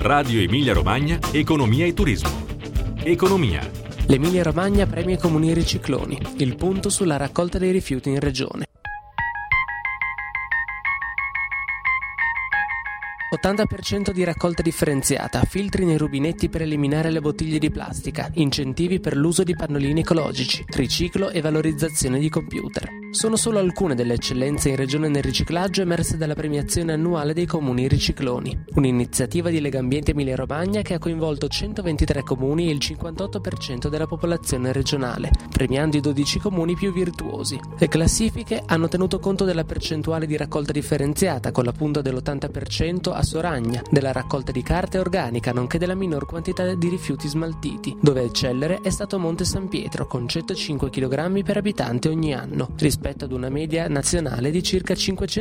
Radio Emilia Romagna, Economia e Turismo. Economia. L'Emilia Romagna premia i comuni ricicloni, il punto sulla raccolta dei rifiuti in regione. 80% di raccolta differenziata, filtri nei rubinetti per eliminare le bottiglie di plastica, incentivi per l'uso di pannolini ecologici, riciclo e valorizzazione di computer. Sono solo alcune delle eccellenze in regione nel riciclaggio emerse dalla premiazione annuale dei comuni ricicloni, un'iniziativa di Legambiente Emilia Romagna che ha coinvolto 123 comuni e il 58% della popolazione regionale, premiando i 12 comuni più virtuosi. Le classifiche hanno tenuto conto della percentuale di raccolta differenziata, con la punta dell'80% a Soragna, della raccolta di carta organica, nonché della minor quantità di rifiuti smaltiti, dove a eccellere è stato Monte San Pietro, con 105 kg per abitante ogni anno, rispetto ad una media nazionale di circa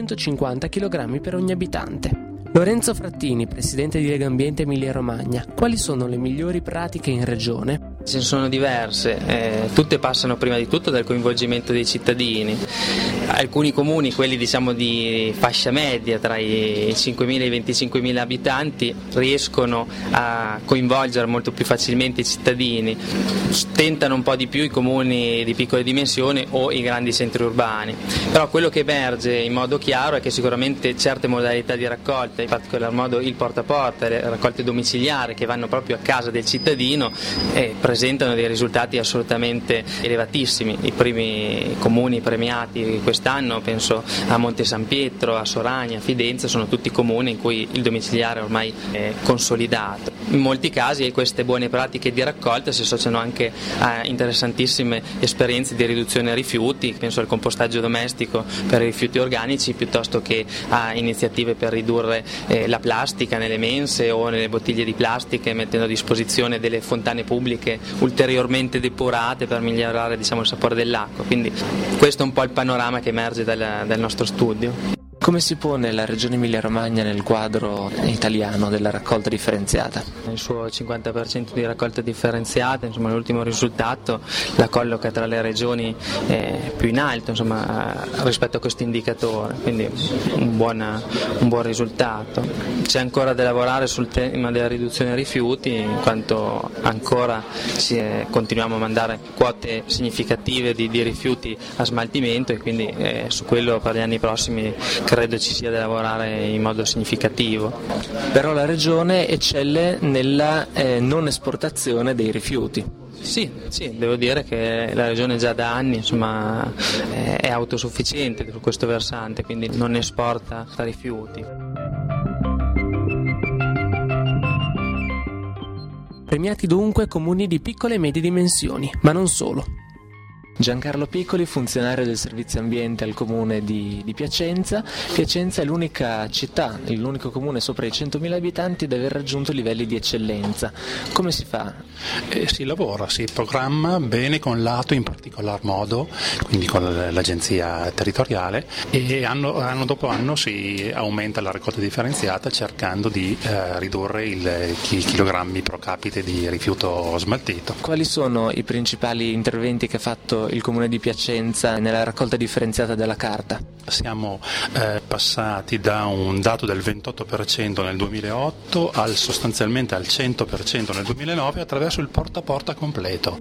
550 kg per ogni abitante. Lorenzo Frattini, presidente di Legambiente Emilia Romagna, quali sono le migliori pratiche in regione? Ce ne sono diverse, tutte passano prima di tutto dal coinvolgimento dei cittadini. Alcuni comuni, quelli diciamo di fascia media tra i 5.000 e i 25.000 abitanti, riescono a coinvolgere molto più facilmente i cittadini, tentano un po' di più i comuni di piccole dimensioni o i grandi centri urbani. Però quello che emerge in modo chiaro è che sicuramente certe modalità di raccolta, in particolar modo il porta a porta, le raccolte domiciliari che vanno proprio a casa del cittadino, presentano dei risultati assolutamente elevatissimi. I primi comuni premiati quest'anno, penso a Monte San Pietro, a Soragna, a Fidenza, sono tutti comuni in cui il domiciliare ormai è consolidato. In molti casi queste buone pratiche di raccolta si associano anche a interessantissime esperienze di riduzione rifiuti, penso al compostaggio domestico per i rifiuti organici, piuttosto che a iniziative per ridurre la plastica nelle mense o nelle bottiglie di plastica, mettendo a disposizione delle fontane pubbliche ulteriormente depurate per migliorare il sapore dell'acqua. Quindi questo è un po' il panorama che emerge dal nostro studio. Come si pone la regione Emilia Romagna nel quadro italiano della raccolta differenziata? Il suo 50% di raccolta differenziata, l'ultimo risultato la colloca tra le regioni più in alto rispetto a questo indicatore, quindi un buon risultato. C'è ancora da lavorare sul tema della riduzione dei rifiuti, in quanto ancora continuiamo a mandare quote significative di rifiuti a smaltimento, e quindi su quello per gli anni prossimi credo ci sia da lavorare in modo significativo. Però la regione eccelle nella non esportazione dei rifiuti. Sì, devo dire che la regione già da anni è autosufficiente su questo versante, quindi non esporta rifiuti. Premiati dunque comuni di piccole e medie dimensioni, ma non solo. Giancarlo Piccoli, funzionario del servizio ambiente al comune di Piacenza. Piacenza è l'unica città, l'unico comune sopra i 100.000 abitanti ad aver raggiunto livelli di eccellenza. Come si fa? Si lavora, si programma bene con l'ATO in particolar modo, quindi con l'agenzia territoriale, e anno dopo anno si aumenta la raccolta differenziata cercando di ridurre i chilogrammi pro capite di rifiuto smaltito. Quali sono i principali interventi che ha fatto il comune di Piacenza nella raccolta differenziata della carta? Siamo passati da un dato del 28% nel 2008 sostanzialmente al 100% nel 2009 attraverso il porta a porta completo.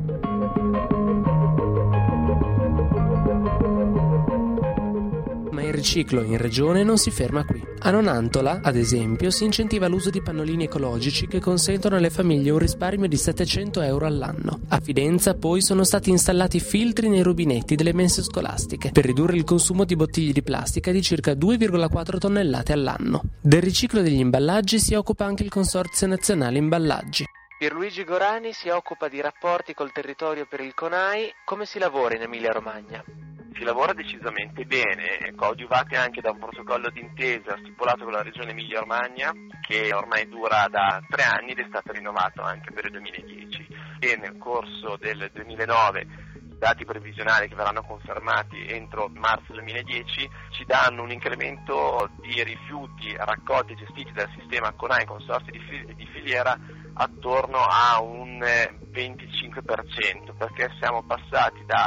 Ma il riciclo in regione non si ferma qui. A Nonantola, ad esempio, si incentiva l'uso di pannolini ecologici che consentono alle famiglie un risparmio di 700 euro all'anno. A Fidenza, poi, sono stati installati filtri nei rubinetti delle mense scolastiche per ridurre il consumo di bottiglie di plastica di circa 2,4 tonnellate all'anno. Del riciclo degli imballaggi si occupa anche il Consorzio Nazionale Imballaggi. Pierluigi Gorani si occupa di rapporti col territorio per il CONAI. Come si lavora in Emilia Romagna? Si lavora decisamente bene, coadiuvati anche da un protocollo d'intesa stipulato con la Regione Emilia Romagna, che ormai dura da 3 anni ed è stato rinnovato anche per il 2010. E nel corso del 2009 i dati previsionali che verranno confermati entro marzo 2010 ci danno un incremento di rifiuti raccolti e gestiti dal sistema CONAI Consorzi di filiera attorno a un 25%, perché siamo passati da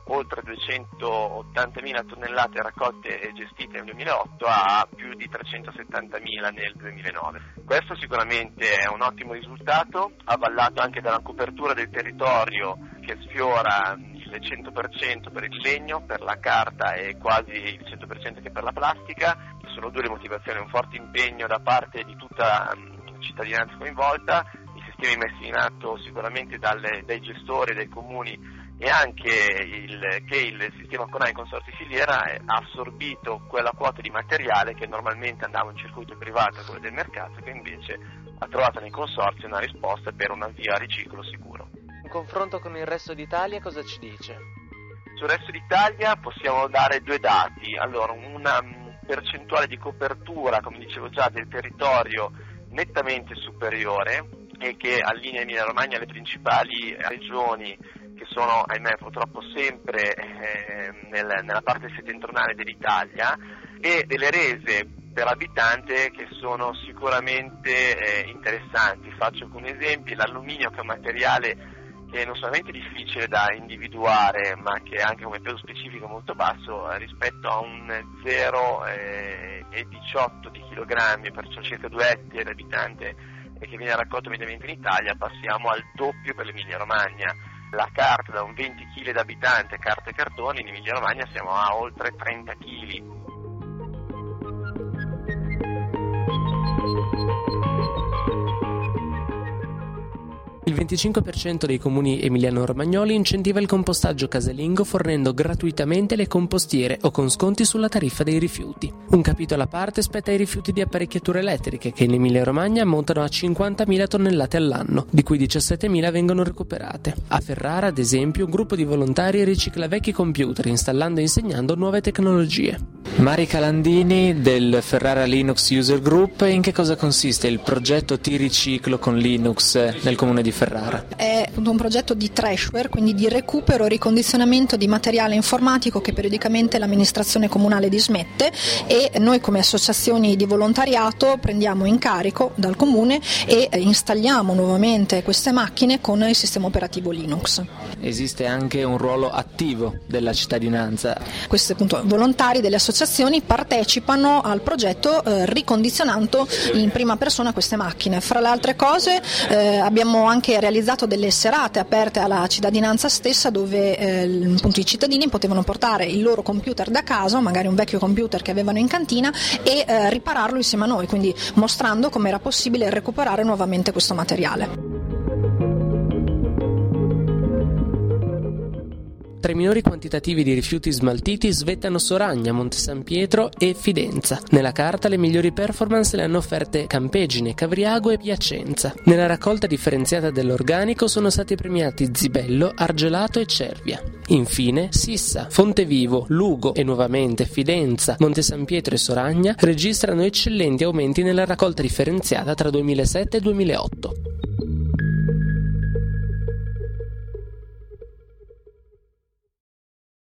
oltre 280.000 tonnellate raccolte e gestite nel 2008 a più di 370.000 nel 2009. Questo sicuramente è un ottimo risultato, avvallato anche dalla copertura del territorio che sfiora il 100% per il legno, per la carta e quasi il 100% anche per la plastica. Sono due le motivazioni: un forte impegno da parte di tutta la cittadinanza coinvolta, i sistemi messi in atto sicuramente dai gestori, dai comuni, e anche che il sistema CONAI Consorzi Filiera ha assorbito quella quota di materiale che normalmente andava in circuito privato, quello del mercato, che invece ha trovato nei consorzi una risposta per un avvio a riciclo sicuro. In confronto con il resto d'Italia cosa ci dice? Sul resto d'Italia possiamo dare due dati. Allora, una percentuale di copertura, come dicevo già, del territorio nettamente superiore, e che allinea Emilia Romagna alle principali regioni che sono, ahimè, purtroppo sempre nella parte settentrionale dell'Italia, e delle rese per abitante che sono sicuramente interessanti. Faccio alcuni esempi: l'alluminio, che è un materiale che è non solamente difficile da individuare, ma che è anche come peso specifico molto basso, rispetto a un 0,18 di chilogrammi, perciò circa 2 etti ad abitante, che viene raccolto mediamente in Italia, passiamo al doppio per l'Emilia Romagna. La carta, da un 20 kg da abitante, carta e cartoni, in Emilia Romagna siamo a oltre 30 kg. Il 25% dei comuni emiliano-romagnoli incentiva il compostaggio casalingo, fornendo gratuitamente le compostiere o con sconti sulla tariffa dei rifiuti. Un capitolo a parte spetta ai rifiuti di apparecchiature elettriche, che in Emilia-Romagna ammontano a 50.000 tonnellate all'anno, di cui 17.000 vengono recuperate. A Ferrara, ad esempio, un gruppo di volontari ricicla vecchi computer, installando e insegnando nuove tecnologie. Mari Calandini del Ferrara Linux User Group. In che cosa consiste il progetto T-Riciclo con Linux nel comune di Ferrara? È un progetto di trashware, quindi di recupero e ricondizionamento di materiale informatico che periodicamente l'amministrazione comunale dismette, e noi come associazioni di volontariato prendiamo in carico dal comune e installiamo nuovamente queste macchine con il sistema operativo Linux. Esiste anche un ruolo attivo della cittadinanza. Questi appunto volontari delle associazioni partecipano al progetto ricondizionando in prima persona queste macchine. Fra le altre cose abbiamo anche realizzato delle serate aperte alla cittadinanza stessa, dove appunto i cittadini potevano portare il loro computer da casa, magari un vecchio computer che avevano in cantina, e ripararlo insieme a noi, quindi mostrando come era possibile recuperare nuovamente questo materiale. Tra i minori quantitativi di rifiuti smaltiti svettano Soragna, Monte San Pietro e Fidenza. Nella carta le migliori performance le hanno offerte Campegine, Cavriago e Piacenza. Nella raccolta differenziata dell'organico sono stati premiati Zibello, Argelato e Cervia. Infine Sissa, Fontevivo, Lugo e nuovamente Fidenza, Monte San Pietro e Soragna registrano eccellenti aumenti nella raccolta differenziata tra 2007 e 2008.